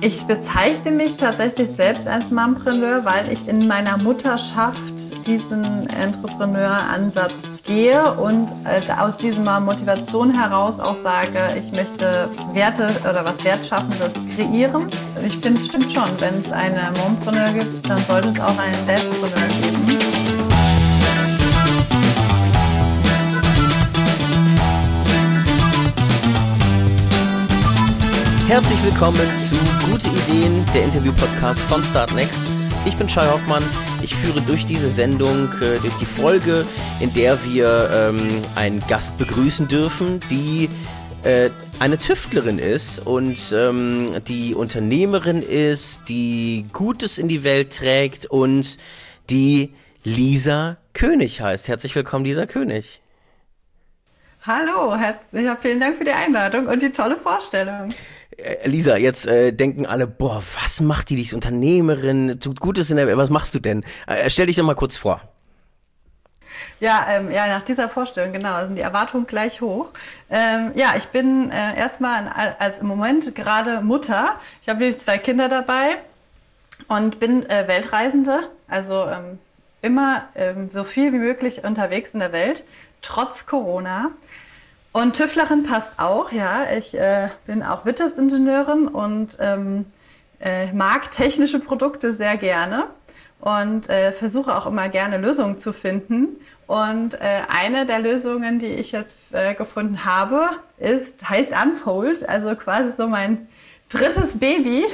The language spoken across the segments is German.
Ich bezeichne mich tatsächlich selbst als Mompreneur, weil ich in meiner Mutterschaft diesen Entrepreneur-Ansatz gehe und aus dieser Motivation heraus auch sage, ich möchte Werte oder was Wertschaffendes kreieren. Ich finde, es stimmt schon, wenn es einen Mompreneur gibt, dann sollte es auch einen Dadpreneur geben. Herzlich willkommen zu Gute Ideen, der Interview-Podcast von Startnext. Ich bin Shai Hoffmann. Ich führe durch diese Sendung, durch die Folge, in der wir einen Gast begrüßen dürfen, die eine Tüftlerin ist und die Unternehmerin ist, die Gutes in die Welt trägt und die Lisa König heißt. Herzlich willkommen, Lisa König. Hallo, ja, vielen Dank für die Einladung und die tolle Vorstellung. Lisa, jetzt denken alle, boah, was macht die ist Unternehmerin, tut Gutes in der Welt, was machst du denn? Stell dich doch mal kurz vor. Ja, nach dieser Vorstellung, genau, sind die Erwartungen gleich hoch. Ich bin erstmal als im Moment gerade Mutter. Ich habe nämlich 2 Kinder dabei und bin Weltreisende, also immer so viel wie möglich unterwegs in der Welt, trotz Corona. Und Tüftlerin passt auch, ja. Ich bin auch Wirtschaftsingenieurin und mag technische Produkte sehr gerne und versuche auch immer gerne Lösungen zu finden. Und eine der Lösungen, die ich jetzt gefunden habe, heißt Unfold, also quasi so mein drittes Baby.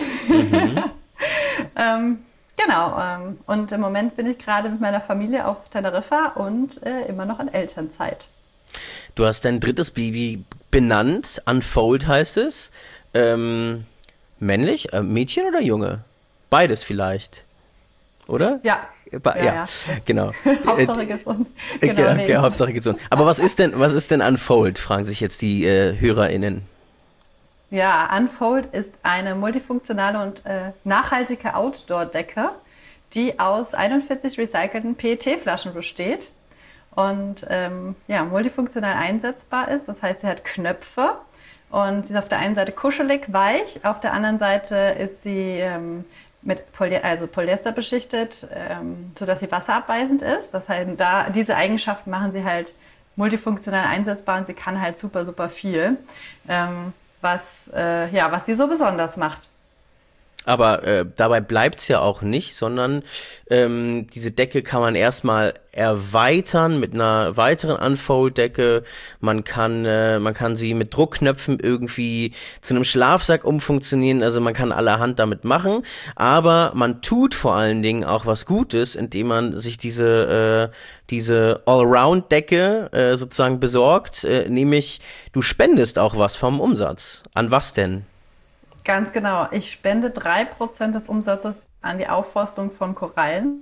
Mhm. Und im Moment bin ich gerade mit meiner Familie auf Teneriffa und immer noch in Elternzeit. Du hast dein drittes Baby benannt, Unfold heißt es. Männlich, Mädchen oder Junge? Beides vielleicht, oder? Ja. Ja, genau. Hauptsache gesund. Genau, Hauptsache gesund. Aber was ist denn Unfold, fragen sich jetzt die HörerInnen. Ja, Unfold ist eine multifunktionale und nachhaltige Outdoor-Decke, die aus 41 recycelten PET-Flaschen besteht. Und multifunktional einsetzbar ist. Das heißt, sie hat Knöpfe und sie ist auf der einen Seite kuschelig, weich, auf der anderen Seite ist sie mit Polyester beschichtet, sodass sie wasserabweisend ist. Das heißt, diese Eigenschaften machen sie halt multifunktional einsetzbar und sie kann halt super, super viel, was sie so besonders macht. Aber dabei bleibt's ja auch nicht, sondern diese Decke kann man erstmal erweitern mit einer weiteren Unfold-Decke. Man kann sie mit Druckknöpfen irgendwie zu einem Schlafsack umfunktionieren. Also man kann allerhand damit machen. Aber man tut vor allen Dingen auch was Gutes, indem man sich diese Allround-Decke sozusagen besorgt. Nämlich du spendest auch was vom Umsatz. An was denn? Ganz genau. Ich spende 3% des Umsatzes an die Aufforstung von Korallen.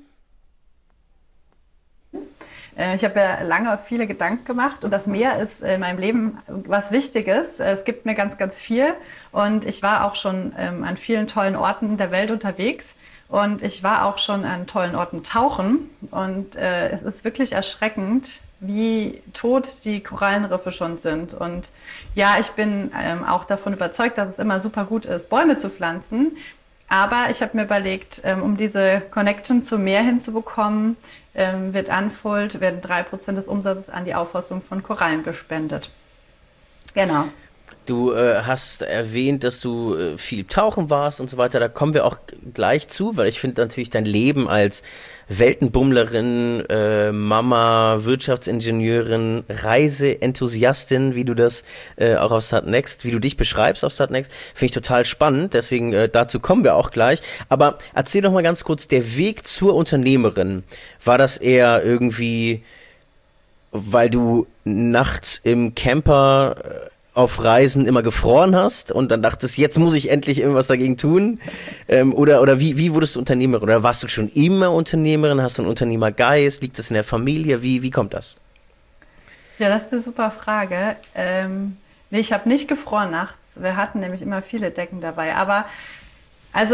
Ich habe ja lange viele Gedanken gemacht und das Meer ist in meinem Leben was Wichtiges. Es gibt mir ganz, ganz viel und ich war auch schon an vielen tollen Orten der Welt unterwegs und ich war auch schon an tollen Orten tauchen und es ist wirklich erschreckend, wie tot die Korallenriffe schon sind. Und ja, ich bin auch davon überzeugt, dass es immer super gut ist, Bäume zu pflanzen. Aber ich habe mir überlegt, um diese Connection zum Meer hinzubekommen, werden 3% des Umsatzes an die Aufforstung von Korallen gespendet. Genau. Du hast erwähnt, dass du viel tauchen warst und so weiter. Da kommen wir auch gleich zu, weil ich finde natürlich dein Leben als Weltenbummlerin, Mama, Wirtschaftsingenieurin, Reiseenthusiastin, wie du das auch auf Startnext, wie du dich beschreibst auf Startnext, finde ich total spannend. Deswegen dazu kommen wir auch gleich. Aber erzähl doch mal ganz kurz, der Weg zur Unternehmerin, war das eher irgendwie, weil du nachts im Camper auf Reisen immer gefroren hast und dann dachtest, jetzt muss ich endlich irgendwas dagegen tun? Oder wie wurdest du Unternehmerin? Oder warst du schon immer Unternehmerin? Hast du einen Unternehmergeist? Liegt das in der Familie? Wie kommt das? Ja, das ist eine super Frage. Ich habe nicht gefroren nachts. Wir hatten nämlich immer viele Decken dabei. Aber also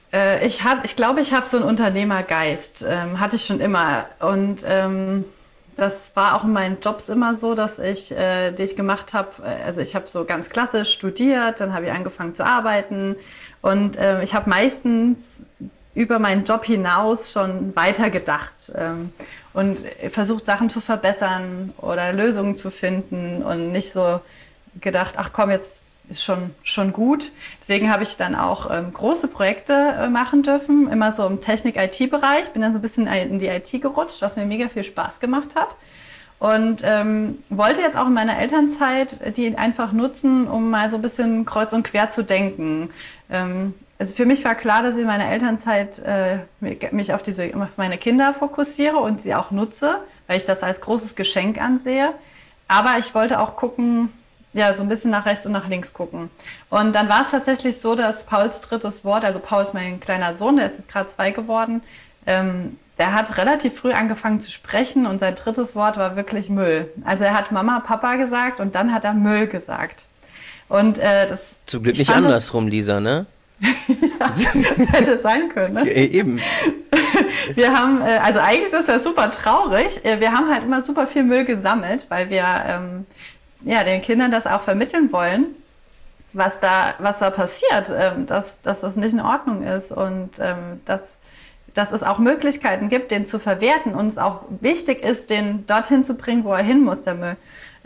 ich glaube, ich habe so einen Unternehmergeist. Hatte ich schon immer. Und Das war auch in meinen Jobs immer so, dass die ich gemacht habe, also ich habe so ganz klassisch studiert, dann habe ich angefangen zu arbeiten und ich habe meistens über meinen Job hinaus schon weitergedacht und versucht, Sachen zu verbessern oder Lösungen zu finden und nicht so gedacht, ach komm, jetzt ist schon gut. Deswegen habe ich dann auch große Projekte machen dürfen, immer so im Technik-IT-Bereich. Bin dann so ein bisschen in die IT gerutscht, was mir mega viel Spaß gemacht hat. Und wollte jetzt auch in meiner Elternzeit die einfach nutzen, um mal so ein bisschen kreuz und quer zu denken. Also für mich war klar, dass ich in meiner Elternzeit mich auf meine Kinder fokussiere und sie auch nutze, weil ich das als großes Geschenk ansehe. Aber ich wollte auch gucken, ja, so ein bisschen nach rechts und nach links gucken. Und dann war es tatsächlich so, dass Pauls drittes Wort, also Paul ist mein kleiner Sohn, der ist jetzt gerade 2 geworden, der hat relativ früh angefangen zu sprechen und sein drittes Wort war wirklich Müll. Also er hat Mama, Papa gesagt und dann hat er Müll gesagt. Und das zum Glück nicht andersrum, Lisa, ne? Ja, hätte sein können, ne? Eben. Wir haben, also eigentlich ist das ja super traurig, wir haben halt immer super viel Müll gesammelt, weil wir den Kindern das auch vermitteln wollen, was da passiert, dass das nicht in Ordnung ist und dass es auch Möglichkeiten gibt, den zu verwerten und es auch wichtig ist, den dorthin zu bringen, wo er hin muss, der Müll.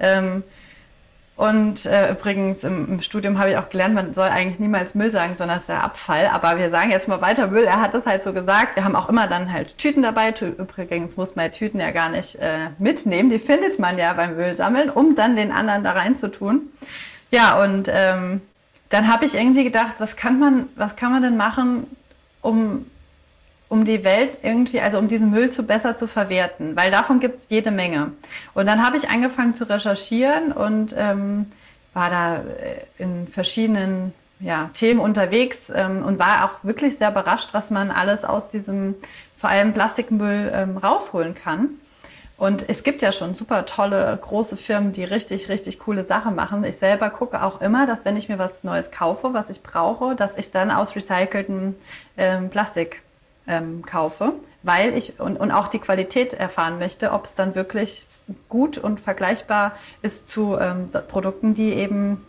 Übrigens im Studium habe ich auch gelernt, man soll eigentlich niemals Müll sagen, sondern es ist der Abfall. Aber wir sagen jetzt mal weiter Müll. Er hat das halt so gesagt. Wir haben auch immer dann halt Tüten dabei. Übrigens muss man Tüten ja gar nicht mitnehmen. Die findet man ja beim Müllsammeln, um dann den anderen da rein zu tun. Ja, und dann habe ich irgendwie gedacht, was kann man denn machen, um die Welt irgendwie, also um diesen Müll besser zu verwerten, weil davon gibt es jede Menge. Und dann habe ich angefangen zu recherchieren und war da in verschiedenen Themen unterwegs und war auch wirklich sehr überrascht, was man alles aus diesem, vor allem Plastikmüll, rausholen kann. Und es gibt ja schon super tolle, große Firmen, die richtig, richtig coole Sachen machen. Ich selber gucke auch immer, dass wenn ich mir was Neues kaufe, was ich brauche, dass ich dann aus recyceltem Plastik kaufe, weil ich und auch die Qualität erfahren möchte, ob es dann wirklich gut und vergleichbar ist zu Produkten, die eben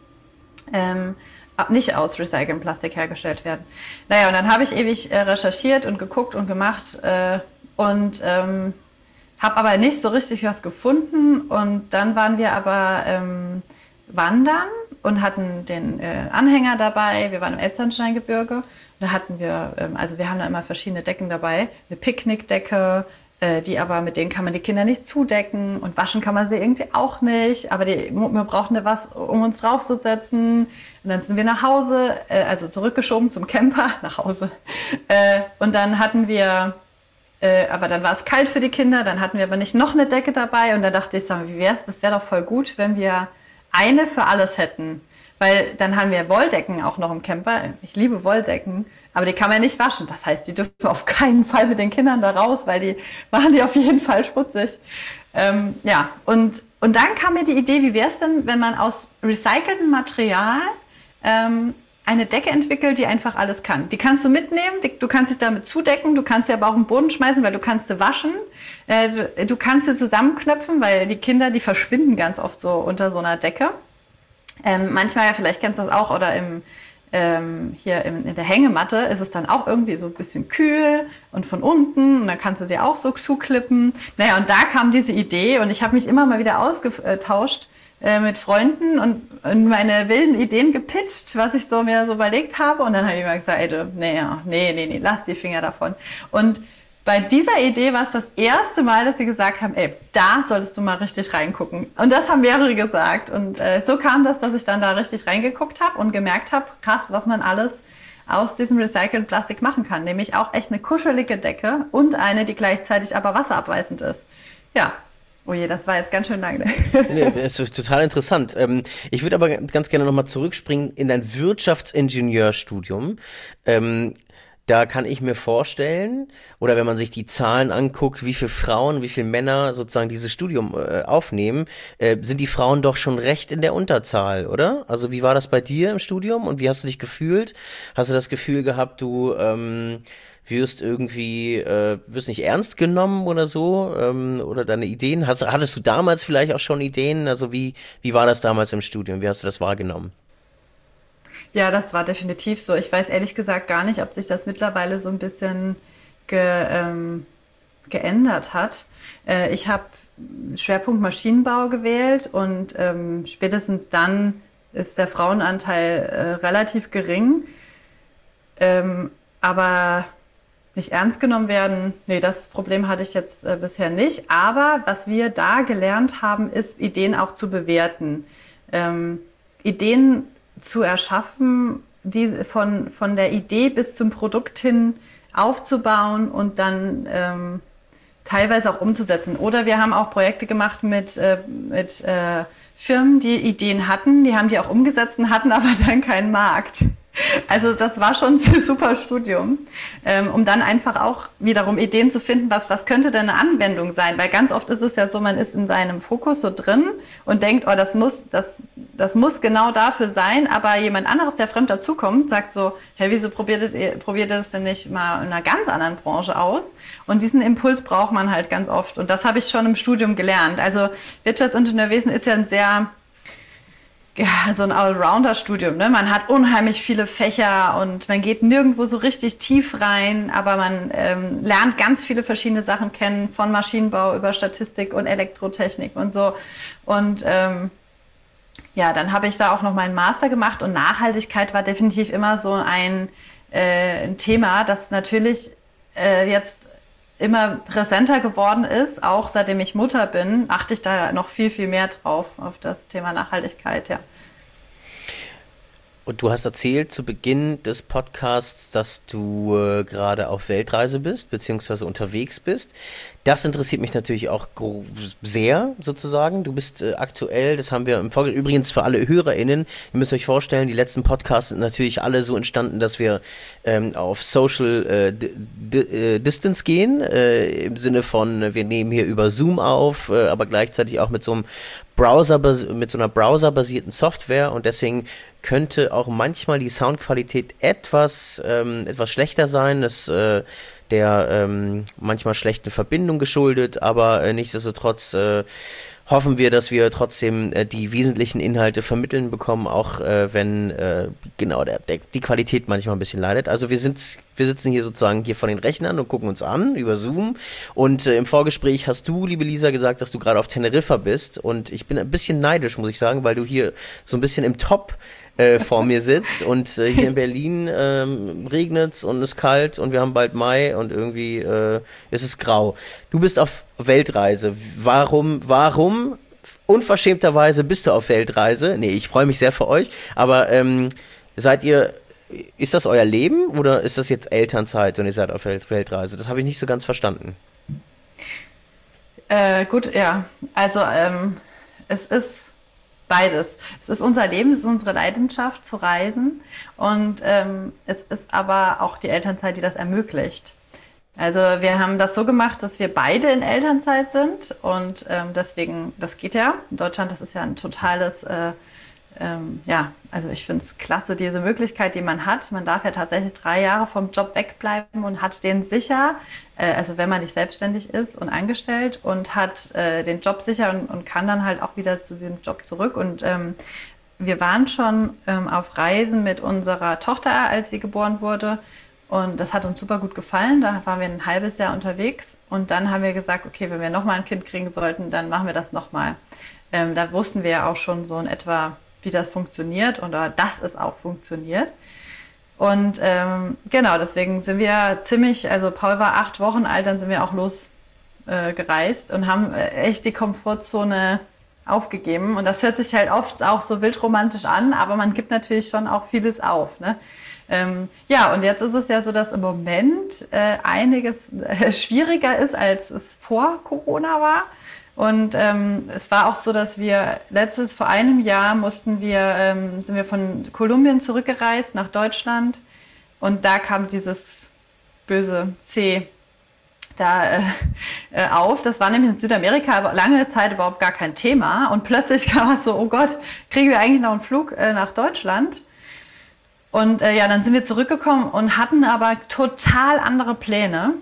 nicht aus recyceltem Plastik hergestellt werden. Naja, und dann habe ich ewig recherchiert und geguckt und gemacht und habe aber nicht so richtig was gefunden. Und dann waren wir aber wandern und hatten den Anhänger dabei. Wir waren im Elbsandsteingebirge. Da hatten wir, also wir haben da immer verschiedene Decken dabei. Eine Picknickdecke, mit denen kann man die Kinder nicht zudecken. Und waschen kann man sie irgendwie auch nicht. Aber wir brauchten was, um uns draufzusetzen. Und dann sind wir nach Hause, also zurückgeschoben zum Camper, nach Hause. Und dann hatten wir, aber dann war es kalt für die Kinder. Dann hatten wir aber nicht noch eine Decke dabei. Und dann dachte ich, wie wär's? Das wäre doch voll gut, wenn wir eine für alles hätten. Weil dann haben wir Wolldecken auch noch im Camper. Ich liebe Wolldecken, aber die kann man nicht waschen. Das heißt, die dürfen auf keinen Fall mit den Kindern da raus, weil die machen die auf jeden Fall schmutzig. Und dann kam mir die Idee, wie wäre es denn, wenn man aus recyceltem Material eine Decke entwickelt, die einfach alles kann. Die kannst du mitnehmen, du kannst dich damit zudecken, du kannst sie aber auch im Boden schmeißen, weil du kannst sie waschen. Du kannst sie zusammenknöpfen, weil die Kinder, die verschwinden ganz oft so unter so einer Decke. Manchmal, vielleicht kennst du das auch, oder in der Hängematte ist es dann auch irgendwie so ein bisschen kühl und von unten und dann kannst du dir auch so zuklippen. Naja, und da kam diese Idee und ich habe mich immer mal wieder ausgetauscht mit Freunden und meine wilden Ideen gepitcht, was ich mir so überlegt habe. Und dann habe ich immer gesagt, nee, lass die Finger davon. Und bei dieser Idee war es das erste Mal, dass sie gesagt haben, da solltest du mal richtig reingucken. Und das haben mehrere gesagt. Und so kam das, dass ich dann da richtig reingeguckt habe und gemerkt habe, krass, was man alles aus diesem recycelten Plastik machen kann. Nämlich auch echt eine kuschelige Decke und eine, die gleichzeitig aber wasserabweisend ist. Ja. Oh je, das war jetzt ganz schön lang. Nee, das ist total interessant. Ich würde aber ganz gerne nochmal zurückspringen in dein Wirtschaftsingenieurstudium. da kann ich mir vorstellen, oder wenn man sich die Zahlen anguckt, wie viele Frauen, wie viele Männer sozusagen dieses Studium aufnehmen, sind die Frauen doch schon recht in der Unterzahl, oder? Also wie war das bei dir im Studium und wie hast du dich gefühlt? Hast du das Gefühl gehabt, du wirst nicht ernst genommen oder so, oder deine Ideen? Hattest du damals vielleicht auch schon Ideen? Also wie war das damals im Studium? Wie hast du das wahrgenommen? Ja, das war definitiv so. Ich weiß ehrlich gesagt gar nicht, ob sich das mittlerweile so ein bisschen geändert hat. Ich habe Schwerpunkt Maschinenbau gewählt und spätestens dann ist der Frauenanteil relativ gering. Aber nicht ernst genommen werden, nee, das Problem hatte ich jetzt bisher nicht. Aber was wir da gelernt haben, ist, Ideen auch zu bewerten. Ideen zu erschaffen, die von der Idee bis zum Produkt hin aufzubauen und dann teilweise auch umzusetzen. Oder wir haben auch Projekte gemacht mit Firmen, die Ideen hatten, die haben die auch umgesetzt und hatten aber dann keinen Markt. Also das war schon ein super Studium, um dann einfach auch wiederum Ideen zu finden, was könnte denn eine Anwendung sein? Weil ganz oft ist es ja so, man ist in seinem Fokus so drin und denkt, oh, das muss genau dafür sein, aber jemand anderes, der fremd dazukommt, sagt so, hey, wieso probiert ihr das denn nicht mal in einer ganz anderen Branche aus? Und diesen Impuls braucht man halt ganz oft und das habe ich schon im Studium gelernt. Also Wirtschaftsingenieurwesen ist ja so ein Allrounder-Studium, ne? Man hat unheimlich viele Fächer und man geht nirgendwo so richtig tief rein, aber man lernt ganz viele verschiedene Sachen kennen, von Maschinenbau über Statistik und Elektrotechnik und so. Und ja, dann habe ich da auch noch meinen Master gemacht und Nachhaltigkeit war definitiv immer so ein Thema, das natürlich jetzt immer präsenter geworden ist, auch seitdem ich Mutter bin, achte ich da noch viel, viel mehr drauf, auf das Thema Nachhaltigkeit, ja. Und du hast erzählt zu Beginn des Podcasts, dass du gerade auf Weltreise bist, beziehungsweise unterwegs bist. Das interessiert mich natürlich auch sehr, sozusagen. Du bist aktuell, das haben wir im Vorgespräch, übrigens für alle HörerInnen, ihr müsst euch vorstellen, die letzten Podcasts sind natürlich alle so entstanden, dass wir auf Social Distance gehen, im Sinne von, wir nehmen hier über Zoom auf, aber gleichzeitig auch mit so einem mit so einer browserbasierten Software und deswegen könnte auch manchmal die Soundqualität etwas schlechter sein. Das der manchmal schlechten Verbindung geschuldet, aber nichtsdestotrotz hoffen wir, dass wir trotzdem die wesentlichen Inhalte vermitteln bekommen, auch wenn genau die Qualität manchmal ein bisschen leidet. Also wir sitzen hier sozusagen hier vor den Rechnern und gucken uns an über Zoom und im Vorgespräch hast du, liebe Lisa, gesagt, dass du gerade auf Teneriffa bist und ich bin ein bisschen neidisch, muss ich sagen, weil du hier so ein bisschen im Top vor mir sitzt und hier in Berlin regnet's und ist kalt und wir haben bald Mai und irgendwie ist es grau. Du bist auf Weltreise. Warum unverschämterweise bist du auf Weltreise? Nee, ich freue mich sehr für euch, aber ist das euer Leben oder ist das jetzt Elternzeit und ihr seid auf Weltreise? Das habe ich nicht so ganz verstanden. Gut, ja. Also es ist beides. Es ist unser Leben, es ist unsere Leidenschaft zu reisen und es ist aber auch die Elternzeit, die das ermöglicht. Also wir haben das so gemacht, dass wir beide in Elternzeit sind und deswegen, das geht ja. In Deutschland, das ist ja ein totales, ja, also ich finde es klasse, diese Möglichkeit, die man hat. Man darf ja tatsächlich 3 Jahre vom Job wegbleiben und hat den sicher, also wenn man nicht selbstständig ist und angestellt und hat den Job sicher und kann dann halt auch wieder zu diesem Job zurück. Und wir waren schon auf Reisen mit unserer Tochter, als sie geboren wurde. Und das hat uns super gut gefallen. Da waren wir ein halbes Jahr unterwegs. Und dann haben wir gesagt, okay, wenn wir nochmal ein Kind kriegen sollten, dann machen wir das nochmal. Da wussten wir ja auch schon so in etwa, wie das funktioniert oder dass es auch funktioniert. Und genau, deswegen sind wir also Paul war 8 Wochen alt, dann sind wir auch losgereist und haben echt die Komfortzone aufgegeben. Und das hört sich halt oft auch so wildromantisch an, aber man gibt natürlich schon auch vieles auf, ne? Ja, und jetzt ist es ja so, dass im Moment einiges schwieriger ist, als es vor Corona war. Und es war auch so, dass wir vor einem Jahr sind wir von Kolumbien zurückgereist nach Deutschland. Und da kam dieses böse C da auf. Das war nämlich in Südamerika aber lange Zeit überhaupt gar kein Thema. Und plötzlich kam man so, oh Gott, kriegen wir eigentlich noch einen Flug nach Deutschland? Und dann sind wir zurückgekommen und hatten aber total andere Pläne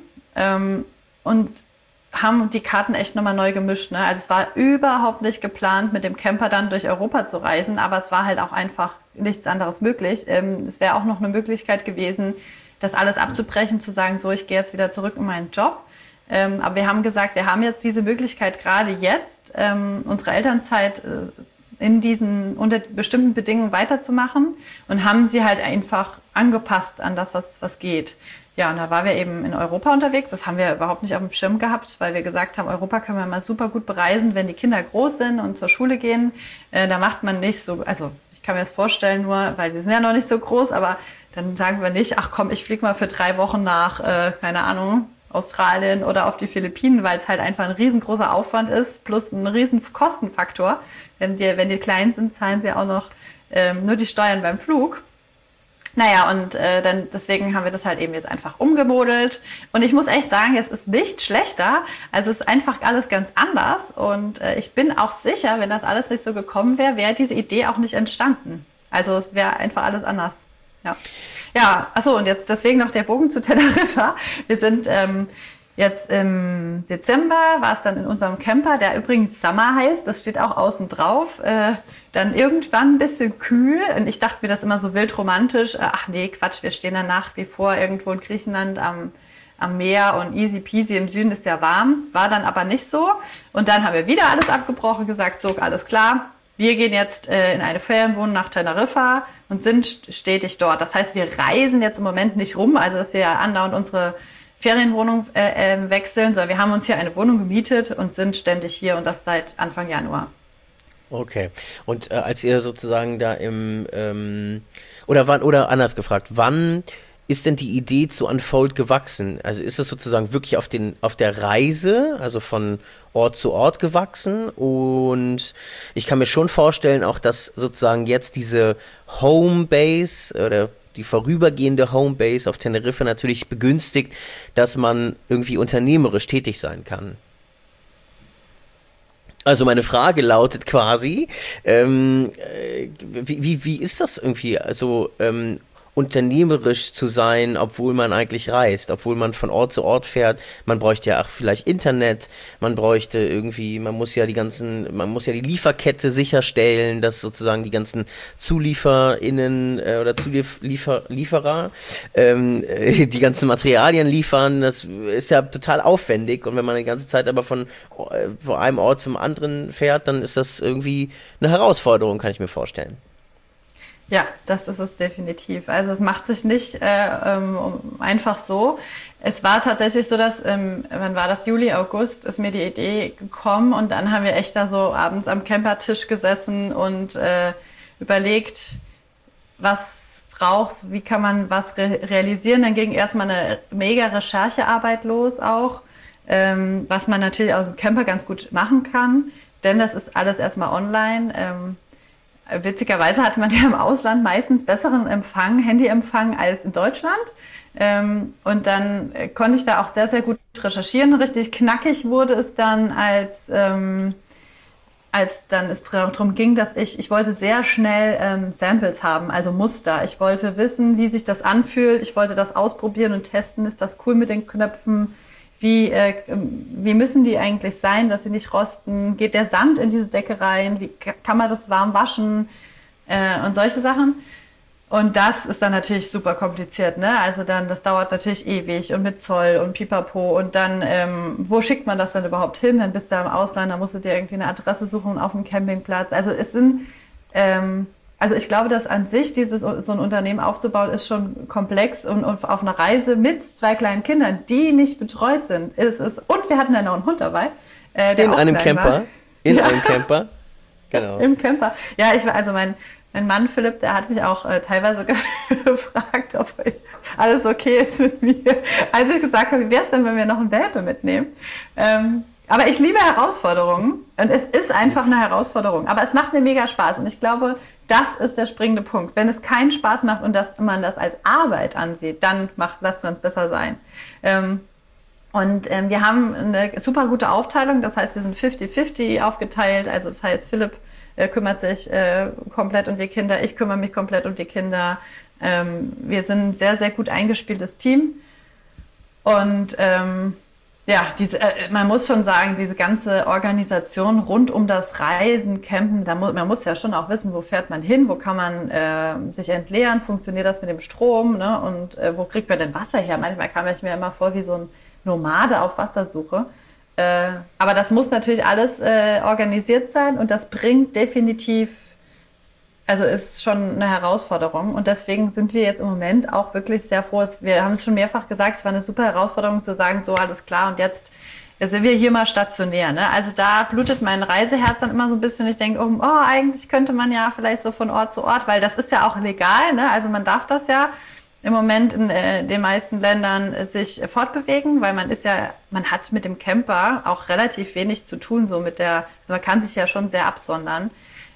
und haben die Karten echt nochmal neu gemischt. Ne? Also es war überhaupt nicht geplant, mit dem Camper dann durch Europa zu reisen, aber es war halt auch einfach nichts anderes möglich. Es wäre auch noch eine Möglichkeit gewesen, das alles abzubrechen, zu sagen, so, ich gehe jetzt wieder zurück in meinen Job. Aber wir haben gesagt, wir haben jetzt diese Möglichkeit gerade jetzt, unsere Elternzeit unter bestimmten Bedingungen weiterzumachen und haben sie halt einfach angepasst an das, was geht. Ja, und da waren wir eben in Europa unterwegs. Das haben wir überhaupt nicht auf dem Schirm gehabt, weil wir gesagt haben, Europa können wir mal super gut bereisen, wenn die Kinder groß sind und zur Schule gehen. Da macht man nicht so, also ich kann mir das vorstellen nur, weil sie sind ja noch nicht so groß, aber dann sagen wir nicht, ach komm, ich fliege mal für 3 Wochen nach, keine Ahnung, Australien oder auf die Philippinen, weil es halt einfach ein riesengroßer Aufwand ist, plus ein riesen Kostenfaktor. Wenn die klein sind, zahlen sie auch noch nur die Steuern beim Flug. Naja, und dann deswegen haben wir das halt eben jetzt einfach umgemodelt. Und ich muss echt sagen, es ist nicht schlechter. Also es ist einfach alles ganz anders. Und ich bin auch sicher, wenn das alles nicht so gekommen wäre, wäre diese Idee auch nicht entstanden. Also es wäre einfach alles anders. Ja, achso, und jetzt deswegen noch der Bogen zu Teneriffa. Wir sind jetzt im Dezember, war es dann in unserem Camper, der übrigens Summer heißt, das steht auch außen drauf, dann irgendwann ein bisschen kühl. Und ich dachte mir das immer so wild romantisch. Ach nee, Quatsch, wir stehen dann nach wie vor irgendwo in Griechenland am Meer und easy peasy, im Süden ist ja warm. War dann aber nicht so. Und dann haben wir wieder alles abgebrochen, gesagt, so, alles klar. Wir gehen jetzt in eine Ferienwohnung nach Teneriffa und sind stetig dort. Das heißt, wir reisen jetzt im Moment nicht rum, also dass wir andauernd unsere Ferienwohnung wechseln, sondern wir haben uns hier eine Wohnung gemietet und sind ständig hier und das seit Anfang Januar. Okay. Und als ihr sozusagen da oder anders gefragt, wann ist denn die Idee zu Unfold gewachsen? Also ist es sozusagen wirklich auf der Reise, also von Ort zu Ort gewachsen? Und ich kann mir schon vorstellen, auch dass sozusagen jetzt diese Homebase oder die vorübergehende Homebase auf Teneriffa natürlich begünstigt, dass man irgendwie unternehmerisch tätig sein kann. Also meine Frage lautet quasi, wie ist das irgendwie, also unternehmerisch zu sein, obwohl man eigentlich reist, obwohl man von Ort zu Ort fährt. Man bräuchte ja auch vielleicht Internet, man muss ja die Lieferkette sicherstellen, dass sozusagen die ganzen ZulieferInnen oder Lieferer die ganzen Materialien liefern. Das ist ja total aufwendig und wenn man die ganze Zeit aber von einem Ort zum anderen fährt, dann ist das irgendwie eine Herausforderung, kann ich mir vorstellen. Ja, das ist es definitiv. Also es macht sich nicht einfach so. Es war tatsächlich so, dass, wann war das, Juli, August, ist mir die Idee gekommen und dann haben wir echt da so abends am Campertisch gesessen und überlegt, was braucht's, wie kann man was realisieren. Dann ging erstmal eine mega Recherchearbeit los auch, was man natürlich aus dem Camper ganz gut machen kann, denn das ist alles erstmal online. Witzigerweise hat man ja im Ausland meistens besseren Handyempfang als in Deutschland. Und dann konnte ich da auch sehr, sehr gut recherchieren. Richtig knackig wurde es dann, als dann es darum ging, dass ich wollte sehr schnell Samples haben, also Muster. Ich wollte wissen, wie sich das anfühlt. Ich wollte das ausprobieren und testen. Ist das cool mit den Knöpfen? Wie müssen die eigentlich sein, dass sie nicht rosten? Geht der Sand in diese Decke rein? Wie kann man das warm waschen? Und solche Sachen. Und das ist dann natürlich super kompliziert, ne? Also das dauert natürlich ewig und mit Zoll und Pipapo. Und dann, wo schickt man das dann überhaupt hin? Dann bist du im Ausland, dann musst du dir irgendwie eine Adresse suchen auf dem Campingplatz. Also also ich glaube, dass an sich so ein Unternehmen aufzubauen, ist schon komplex und auf einer Reise mit 2 kleinen Kindern, die nicht betreut sind, und wir hatten ja noch einen Hund dabei. In einem Camper. Einem Camper. Genau. Im Camper. Ja, mein Mann Philipp, der hat mich auch teilweise gefragt, ob alles okay ist mit mir. Als ich gesagt habe, wie wäre es denn, wenn wir noch einen Welpe mitnehmen? Aber ich liebe Herausforderungen und es ist einfach eine Herausforderung. Aber es macht mir mega Spaß und ich glaube, das ist der springende Punkt. Wenn es keinen Spaß macht und man das als Arbeit ansieht, dann lasst man es besser sein. Wir haben eine super gute Aufteilung, das heißt, wir sind 50-50 aufgeteilt. Also das heißt, Philipp kümmert sich komplett um die Kinder, ich kümmere mich komplett um die Kinder. Wir sind ein sehr, sehr gut eingespieltes Team. Und man muss schon sagen, diese ganze Organisation rund um das Reisen, Campen, man muss ja schon auch wissen, wo fährt man hin, wo kann man sich entleeren, funktioniert das mit dem Strom, ne? Und wo kriegt man denn Wasser her? Manchmal kam ich mir immer vor wie so ein Nomade auf Wassersuche. Aber das muss natürlich alles organisiert sein und das bringt definitiv, also ist schon eine Herausforderung und deswegen sind wir jetzt im Moment auch wirklich sehr froh. Wir haben es schon mehrfach gesagt, es war eine super Herausforderung zu sagen, so alles klar und jetzt sind wir hier mal stationär. Ne? Also da blutet mein Reiseherz dann immer so ein bisschen. Ich denke, eigentlich könnte man ja vielleicht so von Ort zu Ort, weil das ist ja auch legal. Ne? Also man darf das ja im Moment in den meisten Ländern sich fortbewegen, weil man hat mit dem Camper auch relativ wenig zu tun, also man kann sich ja schon sehr absondern.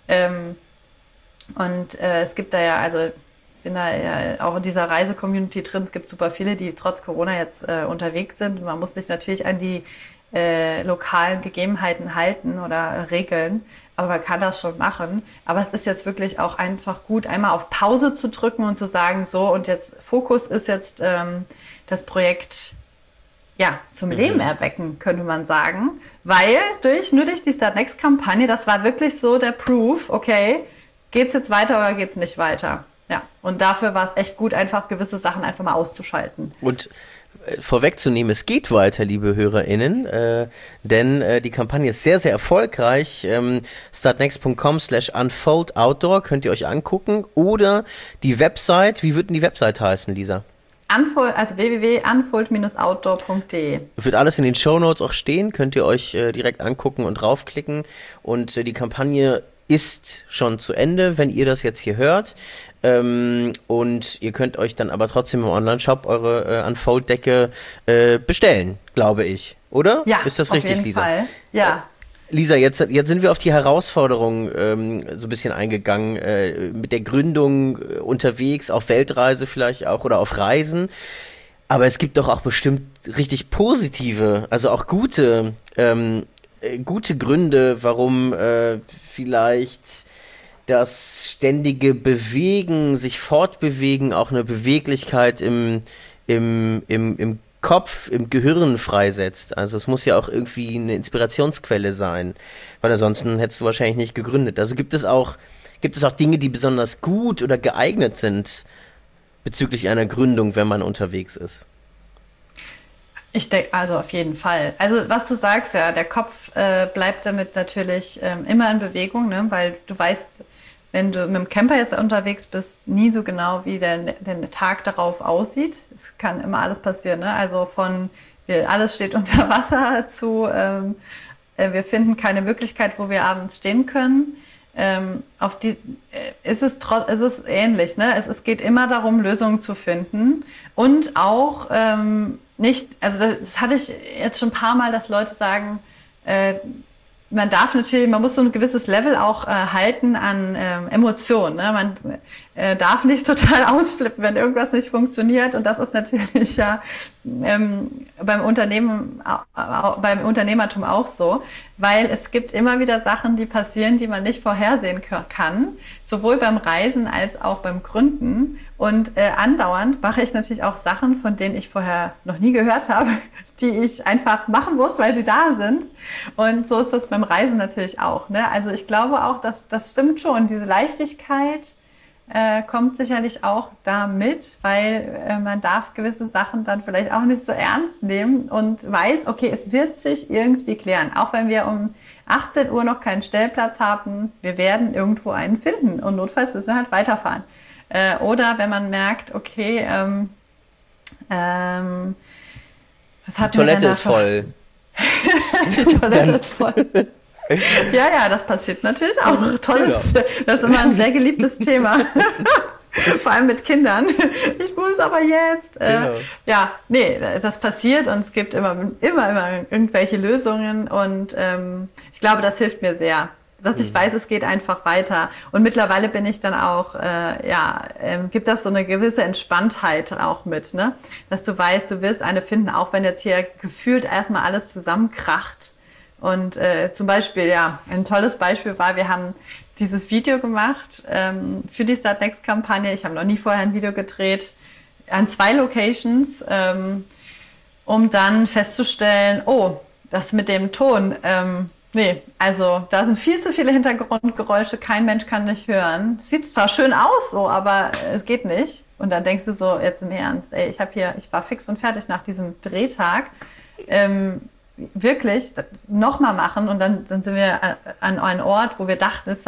Es gibt da ja, also ich bin da ja auch in dieser Reise-Community drin, es gibt super viele, die trotz Corona jetzt unterwegs sind. Und man muss sich natürlich an die lokalen Gegebenheiten halten oder Regeln, aber man kann das schon machen. Aber es ist jetzt wirklich auch einfach gut, einmal auf Pause zu drücken und zu sagen, so und jetzt Fokus ist jetzt das Projekt zum Leben erwecken, könnte man sagen. Weil nur durch die Start Next-Kampagne, das war wirklich so der Proof, okay, geht's jetzt weiter oder geht's nicht weiter? Ja, und dafür war es echt gut, einfach gewisse Sachen einfach mal auszuschalten. Und vorwegzunehmen, es geht weiter, liebe HörerInnen, denn die Kampagne ist sehr, sehr erfolgreich. Startnext.com/unfoldoutdoor könnt ihr euch angucken oder die Website, wie wird denn die Website heißen, Lisa? Also www.unfold-outdoor.de. Wird alles in den Shownotes auch stehen, könnt ihr euch direkt angucken und draufklicken und die Kampagne ist schon zu Ende, wenn ihr das jetzt hier hört. Und ihr könnt euch dann aber trotzdem im Online-Shop eure Unfold-Decke bestellen, glaube ich. Oder? Ja, ist das richtig, Lisa? Auf jeden Fall, ja. Lisa, jetzt sind wir auf die Herausforderung so ein bisschen eingegangen, mit der Gründung unterwegs, auf Weltreise vielleicht auch oder auf Reisen. Aber es gibt doch auch bestimmt richtig positive, also auch gute Gründe, warum vielleicht das ständige Bewegen, sich fortbewegen, auch eine Beweglichkeit im Kopf, im Gehirn freisetzt. Also es muss ja auch irgendwie eine Inspirationsquelle sein, weil ansonsten hättest du wahrscheinlich nicht gegründet. Also gibt es auch Dinge, die besonders gut oder geeignet sind bezüglich einer Gründung, wenn man unterwegs ist? Ich denke, also auf jeden Fall. Also was du sagst, ja, der Kopf bleibt damit natürlich immer in Bewegung, ne? Weil du weißt, wenn du mit dem Camper jetzt unterwegs bist, nie so genau, wie der Tag darauf aussieht. Es kann immer alles passieren, ne? Also alles steht unter Wasser zu, wir finden keine Möglichkeit, wo wir abends stehen können. Ist es ähnlich, ne? Es geht immer darum, Lösungen zu finden und auch das hatte ich jetzt schon ein paar Mal, dass Leute sagen, man muss so ein gewisses Level auch halten an Emotionen. Ne? Man darf nicht total ausflippen, wenn irgendwas nicht funktioniert. Und das ist natürlich ja beim Unternehmertum auch so, weil es gibt immer wieder Sachen, die passieren, die man nicht vorhersehen kann, sowohl beim Reisen als auch beim Gründen. Und andauernd mache ich natürlich auch Sachen, von denen ich vorher noch nie gehört habe, die ich einfach machen muss, weil sie da sind. Und so ist das beim Reisen natürlich auch. Ne? Also ich glaube auch, dass das stimmt schon. Diese Leichtigkeit kommt sicherlich auch damit, weil man darf gewisse Sachen dann vielleicht auch nicht so ernst nehmen und weiß, okay, es wird sich irgendwie klären. Auch wenn wir um 18 Uhr noch keinen Stellplatz haben, wir werden irgendwo einen finden und notfalls müssen wir halt weiterfahren. Oder wenn man merkt, okay, die Toilette ist voll. Die Toilette ist voll. Ja, das passiert natürlich auch. Das ist immer ein sehr geliebtes Thema. Vor allem mit Kindern. Ich muss aber jetzt. Genau. Ja, nee, das passiert und es gibt immer irgendwelche Lösungen und ich glaube, das hilft mir sehr. Dass ich weiß, es geht einfach weiter. Und mittlerweile bin ich dann auch, gibt das so eine gewisse Entspanntheit auch mit, ne? Dass du weißt, du wirst eine finden, auch wenn jetzt hier gefühlt erstmal alles zusammenkracht. Und zum Beispiel, ja, ein tolles Beispiel war, wir haben dieses Video gemacht für die Start Next Kampagne. Ich habe noch nie vorher ein Video gedreht, an 2 Locations, um dann festzustellen, oh, das mit dem Ton, nee, also da sind viel zu viele Hintergrundgeräusche, kein Mensch kann dich hören. Sieht zwar schön aus, so, aber es geht nicht. Und dann denkst du so, jetzt im Ernst, ey, ich war fix und fertig nach diesem Drehtag. Wirklich nochmal machen und dann sind wir an einen Ort, wo wir dachten, es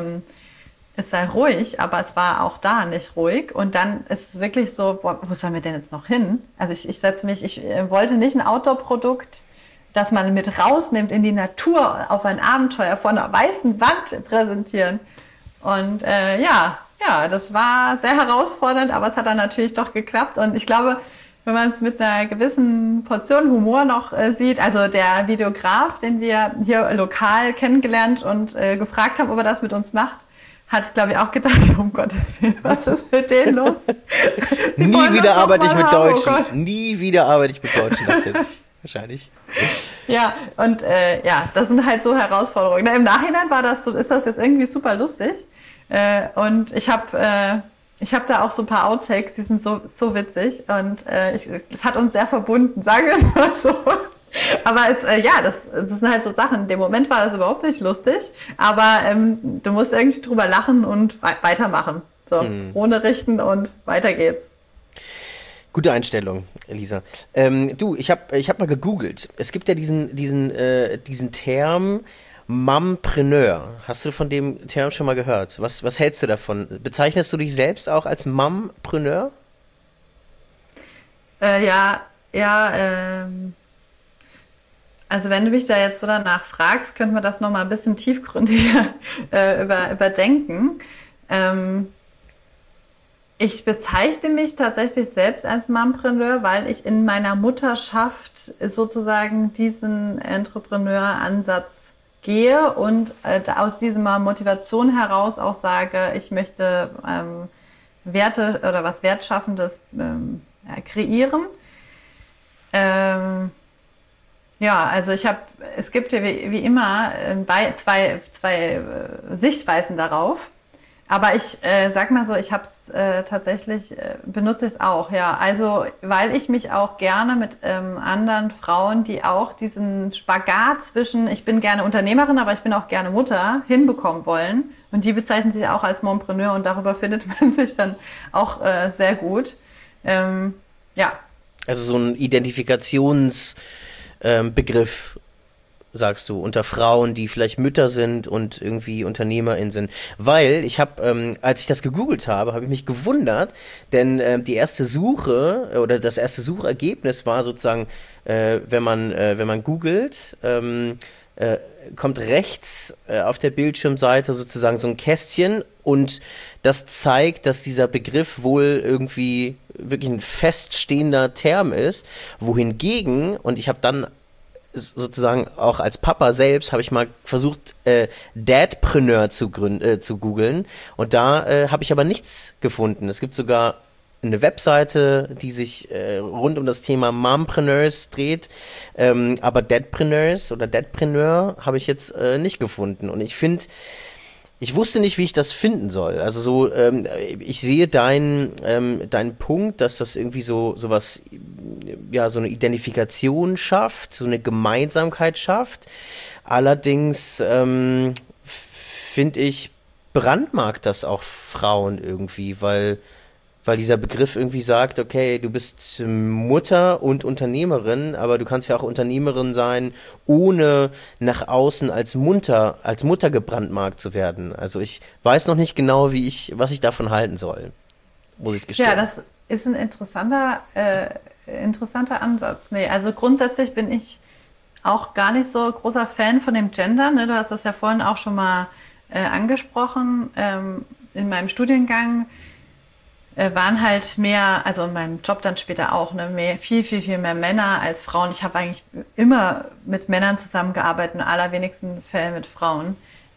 sei ruhig, aber es war auch da nicht ruhig. Und dann ist es wirklich so, boah, wo sollen wir denn jetzt noch hin? Also ich wollte nicht ein Outdoor-Produkt, das man mit rausnimmt in die Natur auf ein Abenteuer vor einer weißen Wand präsentieren. Und das war sehr herausfordernd, aber es hat dann natürlich doch geklappt. Und ich glaube, wenn man es mit einer gewissen Portion Humor noch sieht, also der Videograf, den wir hier lokal kennengelernt und gefragt haben, ob er das mit uns macht, hat, glaube ich, auch gedacht, um Gottes Willen, was ist mit denen los? Nie wieder arbeite ich mit Deutschen. Nie wieder arbeite ich mit Deutschen, dachte ich. Wahrscheinlich. Ja, und das sind halt so Herausforderungen. Im Nachhinein ist das jetzt irgendwie super lustig. Und ich habe da auch so ein paar Outtakes, die sind so witzig. Und es hat uns sehr verbunden, sagen wir es mal so. Aber das sind halt so Sachen. In dem Moment war das überhaupt nicht lustig. Aber du musst irgendwie drüber lachen und weitermachen. So, Krone richten und weiter geht's. Gute Einstellung, Elisa. Ich hab mal gegoogelt. Es gibt ja diesen Term Mompreneur. Hast du von dem Term schon mal gehört? Was hältst du davon? Bezeichnest du dich selbst auch als Mompreneur? Also wenn du mich da jetzt so danach fragst, könnten wir das nochmal ein bisschen tiefgründiger überdenken. Ich bezeichne mich tatsächlich selbst als Mompreneur, weil ich in meiner Mutterschaft sozusagen diesen Entrepreneur-Ansatz gehe und aus dieser Motivation heraus auch sage, ich möchte Werte oder was Wertschaffendes kreieren. Also es gibt ja wie immer zwei Sichtweisen darauf. Aber ich sag mal so, ich habe es tatsächlich, benutze es auch, ja. Also, weil ich mich auch gerne mit anderen Frauen, die auch diesen Spagat zwischen, ich bin gerne Unternehmerin, aber ich bin auch gerne Mutter, hinbekommen wollen. Und die bezeichnen sich auch als Mompreneur und darüber findet man sich dann auch sehr gut. Also so ein Identifikationsbegriff, sagst du, unter Frauen, die vielleicht Mütter sind und irgendwie UnternehmerInnen sind. Weil ich habe, als ich das gegoogelt habe, habe ich mich gewundert, denn die erste Suche oder das erste Suchergebnis war sozusagen, wenn man googelt, kommt rechts auf der Bildschirmseite sozusagen so ein Kästchen und das zeigt, dass dieser Begriff wohl irgendwie wirklich ein feststehender Term ist, wohingegen, und ich habe dann sozusagen auch als Papa selbst habe ich mal versucht, Dadpreneur zu googeln und da habe ich aber nichts gefunden. Es gibt sogar eine Webseite, die sich rund um das Thema Mompreneurs dreht, aber Dadpreneurs oder Dadpreneur habe ich jetzt nicht gefunden und ich wusste nicht, wie ich das finden soll. Also so, ich sehe deinen Punkt, dass das irgendwie sowas, ja, so eine Identifikation schafft, so eine Gemeinsamkeit schafft. Allerdings finde ich, brandmarkt das auch Frauen irgendwie, weil dieser Begriff irgendwie sagt, okay, du bist Mutter und Unternehmerin, aber du kannst ja auch Unternehmerin sein, ohne nach außen als Mutter gebrandmarkt zu werden. Also ich weiß noch nicht genau, was ich davon halten soll, muss ich gestehen. Ja, das ist ein interessanter Ansatz. Nee, also grundsätzlich bin ich auch gar nicht so großer Fan von dem Gender. Ne? Du hast das ja vorhin auch schon mal angesprochen. In meinem Studiengang waren halt mehr, also in meinem Job dann später auch, ne, viel mehr Männer als Frauen. Ich habe eigentlich immer mit Männern zusammengearbeitet, in allerwenigsten Fällen mit Frauen.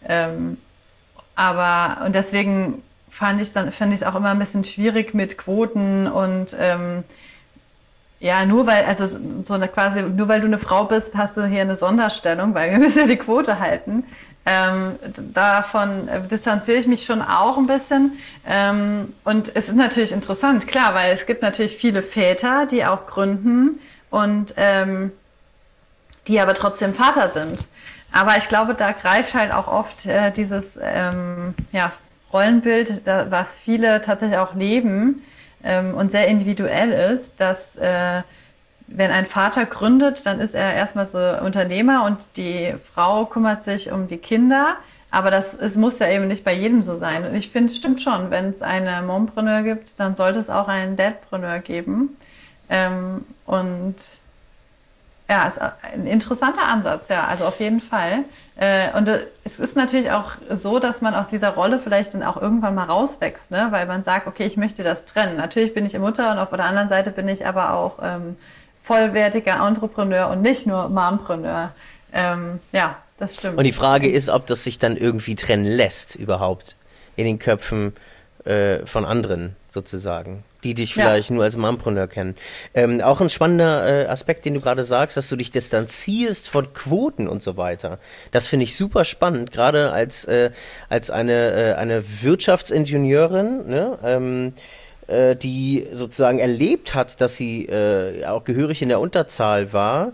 Und deswegen fand ich es auch immer ein bisschen schwierig mit Quoten und ja, nur weil du eine Frau bist, hast du hier eine Sonderstellung, weil wir müssen ja die Quote halten. Davon distanziere ich mich schon auch ein bisschen. Und es ist natürlich interessant, klar, weil es gibt natürlich viele Väter, die auch gründen und die aber trotzdem Vater sind. Aber ich glaube, da greift halt auch oft dieses Rollenbild, was viele tatsächlich auch leben und sehr individuell ist, dass wenn ein Vater gründet, dann ist er erstmal so Unternehmer und die Frau kümmert sich um die Kinder. Aber es muss ja eben nicht bei jedem so sein. Und ich finde, es stimmt schon, wenn es eine Mompreneur gibt, dann sollte es auch einen Dadpreneur geben. Und ja, ist ein interessanter Ansatz, ja, also auf jeden Fall. Und es ist natürlich auch so, dass man aus dieser Rolle vielleicht dann auch irgendwann mal rauswächst, ne? Weil man sagt, okay, ich möchte das trennen. Natürlich bin ich Mutter und auf der anderen Seite bin ich aber auch vollwertiger Entrepreneur und nicht nur Mompreneur. Ja, das stimmt. Und die Frage ist, ob das sich dann irgendwie trennen lässt überhaupt in den Köpfen von anderen sozusagen, die dich vielleicht nur als Mompreneur kennen. Auch ein spannender Aspekt, den du gerade sagst, dass du dich distanzierst von Quoten und so weiter. Das finde ich super spannend, gerade als eine Wirtschaftsingenieurin, ne? Die sozusagen erlebt hat, dass sie auch gehörig in der Unterzahl war.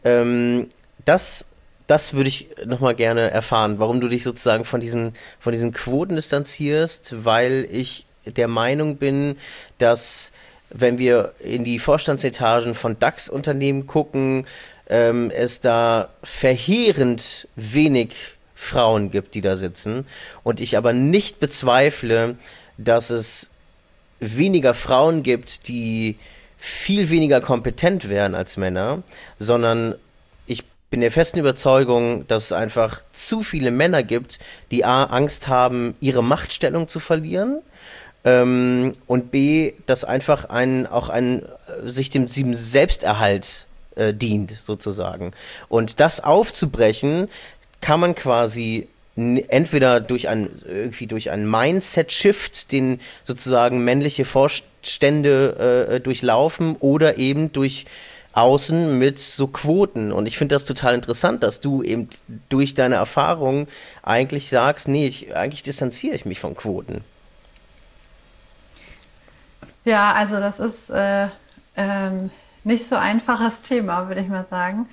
Das würde ich nochmal gerne erfahren, warum du dich sozusagen von diesen Quoten distanzierst, weil ich der Meinung bin, dass wenn wir in die Vorstandsetagen von DAX-Unternehmen gucken, es da verheerend wenig Frauen gibt, die da sitzen. Und ich aber nicht bezweifle, dass es weniger Frauen gibt, die viel weniger kompetent wären als Männer, sondern ich bin der festen Überzeugung, dass es einfach zu viele Männer gibt, die A, Angst haben, ihre Machtstellung zu verlieren, und B, dass einfach sich dem Selbsterhalt dient, sozusagen. Und das aufzubrechen, kann man quasi entweder durch einen Mindset-Shift, den sozusagen männliche Vorstände durchlaufen, oder eben durch außen mit so Quoten. Und ich finde das total interessant, dass du eben durch deine Erfahrung eigentlich sagst, nee, eigentlich distanziere ich mich von Quoten. Ja, also das ist nicht so einfaches Thema, würde ich mal sagen.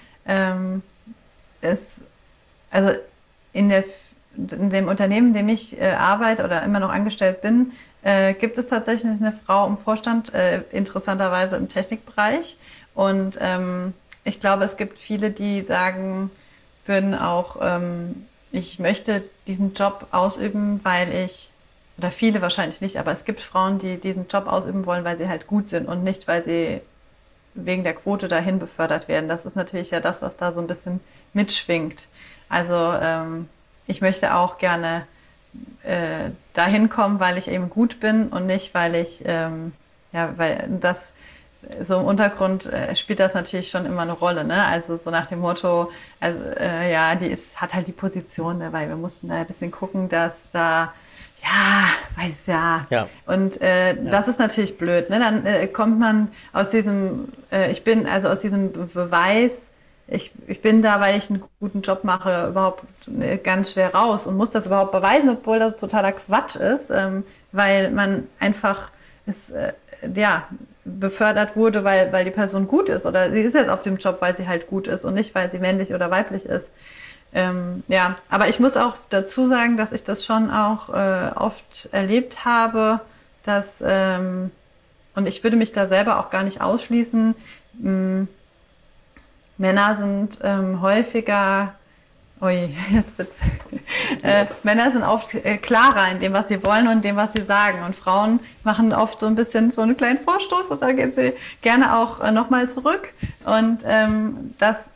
Also in dem Unternehmen, in dem ich arbeite oder immer noch angestellt bin, gibt es tatsächlich eine Frau im Vorstand, interessanterweise im Technikbereich. Und ich glaube, es gibt viele, die sagen würden auch, ich möchte diesen Job ausüben, oder viele wahrscheinlich nicht, aber es gibt Frauen, die diesen Job ausüben wollen, weil sie halt gut sind und nicht, weil sie wegen der Quote dahin befördert werden. Das ist natürlich ja das, was da so ein bisschen mitschwingt. Also ich möchte auch gerne dahin kommen, weil ich eben gut bin und nicht, weil weil das so im Untergrund spielt das natürlich schon immer eine Rolle, ne? Also so nach dem Motto, also hat halt die Position, ne? Weil wir mussten da ein bisschen gucken, dass da ja. Und das ist natürlich blöd, ne? Dann kommt man aus diesem, aus diesem Beweis, ich bin da, weil ich einen guten Job mache, überhaupt ganz schwer raus und muss das überhaupt beweisen, obwohl das totaler Quatsch ist, weil man einfach befördert wurde, weil die Person gut ist, oder sie ist jetzt auf dem Job, weil sie halt gut ist und nicht, weil sie männlich oder weiblich ist. Aber ich muss auch dazu sagen, dass ich das schon auch oft erlebt habe, dass, und ich würde mich da selber auch gar nicht ausschließen, Männer sind häufiger, Männer sind oft klarer in dem, was sie wollen und dem, was sie sagen. Und Frauen machen oft so ein bisschen so einen kleinen Vorstoß und da gehen sie gerne auch nochmal zurück. Und das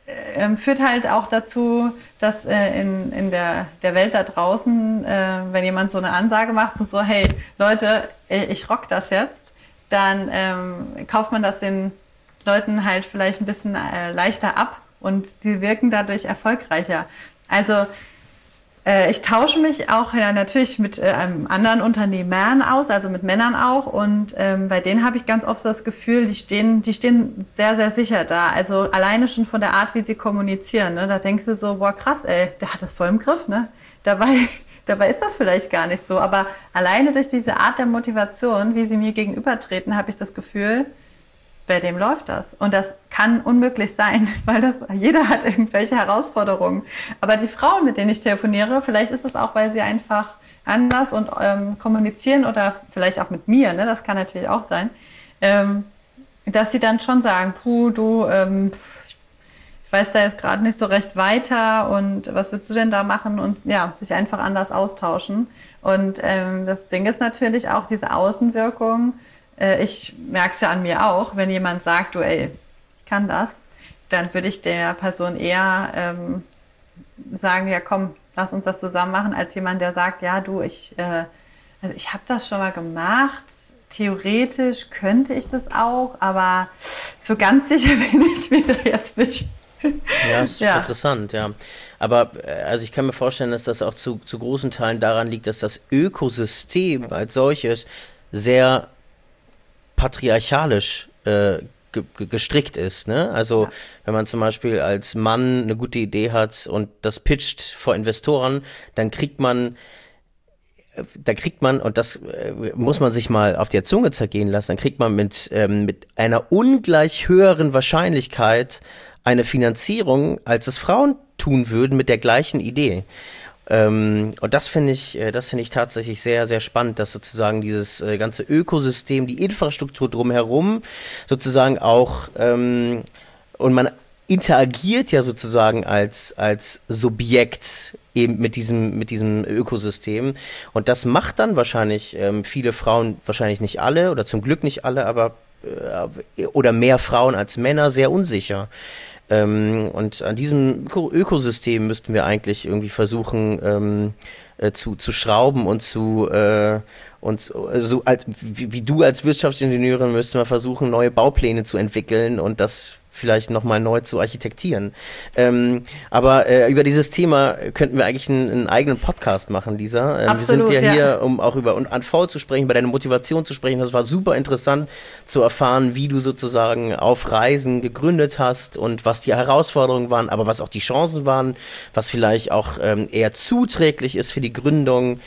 führt halt auch dazu, dass in der Welt da draußen, wenn jemand so eine Ansage macht und so, hey Leute, ich rock das jetzt, dann kauft man das den Leuten halt vielleicht ein bisschen leichter ab und die wirken dadurch erfolgreicher. Also ich tausche mich auch natürlich mit anderen Unternehmern aus, also mit Männern auch. Und bei denen habe ich ganz oft so das Gefühl, die stehen sehr, sehr sicher da. Also alleine schon von der Art, wie sie kommunizieren. Ne? Da denkst du so, boah krass, ey, der hat das voll im Griff. Ne? Dabei ist das vielleicht gar nicht so. Aber alleine durch diese Art der Motivation, wie sie mir gegenübertreten, habe ich das Gefühl, bei dem läuft das. Und das kann unmöglich sein, weil jeder hat irgendwelche Herausforderungen. Aber die Frauen, mit denen ich telefoniere, vielleicht ist es auch, weil sie einfach anders und kommunizieren oder vielleicht auch mit mir, ne, das kann natürlich auch sein, dass sie dann schon sagen, puh, du, ich weiß da jetzt gerade nicht so recht weiter und was würdest du denn da machen? Und ja, sich einfach anders austauschen. Und das Ding ist natürlich auch diese Außenwirkung. Ich merke es ja an mir auch, wenn jemand sagt, du, ey, ich kann das, dann würde ich der Person eher sagen, ja komm, lass uns das zusammen machen, als jemand, der sagt, ja du, ich habe das schon mal gemacht, theoretisch könnte ich das auch, aber so ganz sicher bin ich mir da jetzt nicht. Ja, ist interessant, ja. Aber also ich kann mir vorstellen, dass das auch zu großen Teilen daran liegt, dass das Ökosystem als solches sehr patriarchalisch gestrickt ist, ne? Also wenn man zum Beispiel als Mann eine gute Idee hat und das pitcht vor Investoren, dann kriegt man, und das muss man sich mal auf der Zunge zergehen lassen, dann kriegt man mit einer ungleich höheren Wahrscheinlichkeit eine Finanzierung, als es Frauen tun würden mit der gleichen Idee. Und das finde ich tatsächlich sehr, sehr spannend, dass sozusagen dieses ganze Ökosystem, die Infrastruktur drumherum sozusagen auch, und man interagiert ja sozusagen als Subjekt eben mit diesem Ökosystem. Und das macht dann wahrscheinlich viele Frauen, wahrscheinlich nicht alle oder zum Glück nicht alle, aber oder mehr Frauen als Männer sehr unsicher. Und an diesem Ökosystem müssten wir eigentlich irgendwie versuchen zu schrauben und so wie du als Wirtschaftsingenieurin müssten wir versuchen, neue Baupläne zu entwickeln und das vielleicht nochmal neu zu architektieren. Aber über dieses Thema könnten wir eigentlich einen eigenen Podcast machen, Lisa. Absolut, wir sind ja hier, um auch über ANV zu sprechen, über deine Motivation zu sprechen. Das war super interessant zu erfahren, wie du sozusagen auf Reisen gegründet hast und was die Herausforderungen waren, aber was auch die Chancen waren, was vielleicht auch eher zuträglich ist für die Gründung.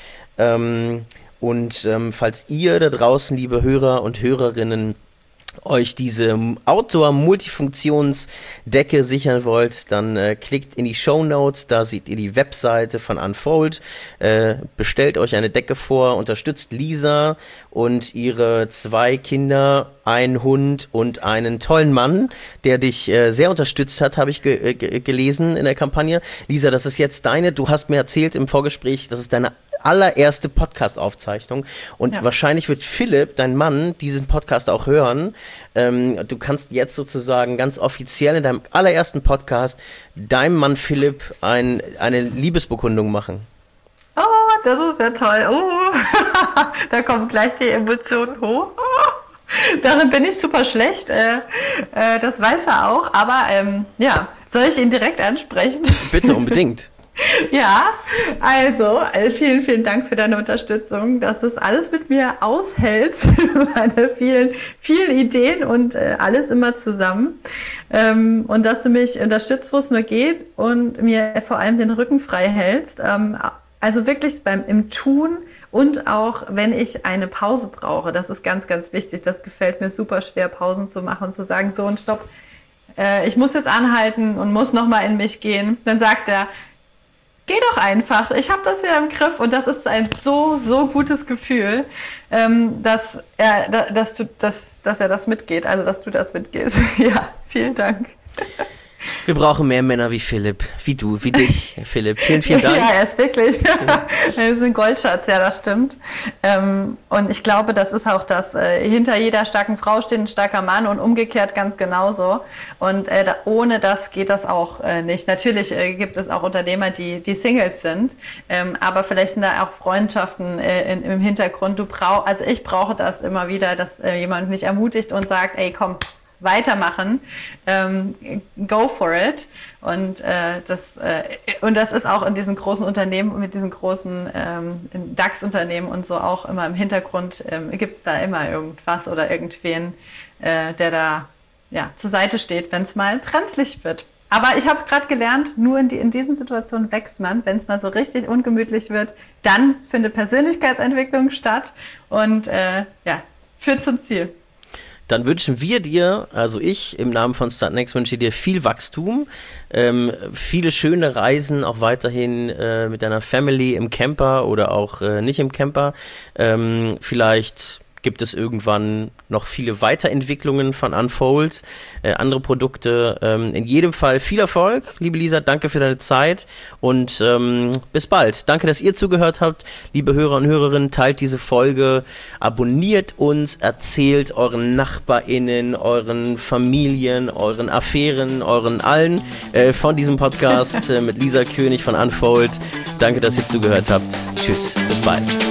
Falls ihr da draußen, liebe Hörer und Hörerinnen, euch diese Outdoor-Multifunktionsdecke sichern wollt, dann klickt in die Shownotes, da seht ihr die Webseite von Unfold, bestellt euch eine Decke vor, unterstützt Lisa und ihre 2 Kinder, einen Hund und einen tollen Mann, der dich sehr unterstützt hat, habe ich gelesen in der Kampagne. Lisa, das ist jetzt du hast mir erzählt im Vorgespräch, das ist deine allererste Podcast-Aufzeichnung und wahrscheinlich wird Philipp, dein Mann, diesen Podcast auch hören. Du kannst jetzt sozusagen ganz offiziell in deinem allerersten Podcast deinem Mann Philipp eine Liebesbekundung machen. Oh, das ist ja toll. Oh, da kommen gleich die Emotionen hoch. Darin bin ich super schlecht, das weiß er auch, aber soll ich ihn direkt ansprechen? Bitte, unbedingt. Ja, also vielen, vielen Dank für deine Unterstützung, dass du das alles mit mir aushältst, meine vielen, vielen Ideen und alles immer zusammen und dass du mich unterstützt, wo es nur geht und mir vor allem den Rücken frei hältst, also wirklich im Tun und auch wenn ich eine Pause brauche, das ist ganz, ganz wichtig, das gefällt mir super schwer, Pausen zu machen und zu sagen, so und stopp, ich muss jetzt anhalten und muss nochmal in mich gehen, dann sagt er, geh doch einfach, ich habe das ja im Griff und das ist ein so gutes Gefühl, dass er das mitgeht, also dass du das mitgehst. Ja, vielen Dank. Wir brauchen mehr Männer wie Philipp, wie du, wie dich, Philipp. Vielen, vielen Dank. Ja, er ist wirklich. Wir sind Goldschatz, ja, das stimmt. Und ich glaube, das ist auch das, hinter jeder starken Frau steht ein starker Mann und umgekehrt ganz genauso. Und ohne das geht das auch nicht. Natürlich gibt es auch Unternehmer, die Singles sind, aber vielleicht sind da auch Freundschaften im Hintergrund. Also ich brauche das immer wieder, dass jemand mich ermutigt und sagt, ey, komm, weitermachen, go for it. Und das ist auch in diesen großen Unternehmen, mit diesen großen DAX-Unternehmen und so auch immer im Hintergrund, gibt es da immer irgendwas oder irgendwen, der da zur Seite steht, wenn es mal brenzlig wird. Aber ich habe gerade gelernt, nur in diesen Situationen wächst man. Wenn es mal so richtig ungemütlich wird, dann findet Persönlichkeitsentwicklung statt und führt zum Ziel. Dann wünschen wir dir, also ich im Namen von Startnext wünsche dir viel Wachstum, viele schöne Reisen auch weiterhin mit deiner Family im Camper oder auch nicht im Camper. Vielleicht gibt es irgendwann noch viele Weiterentwicklungen von Unfold, andere Produkte. In jedem Fall viel Erfolg, liebe Lisa, danke für deine Zeit und bis bald. Danke, dass ihr zugehört habt, liebe Hörer und Hörerinnen, teilt diese Folge, abonniert uns, erzählt euren NachbarInnen, euren Familien, euren Affären, euren allen von diesem Podcast mit Lisa König von Unfold. Danke, dass ihr zugehört habt. Tschüss, bis bald.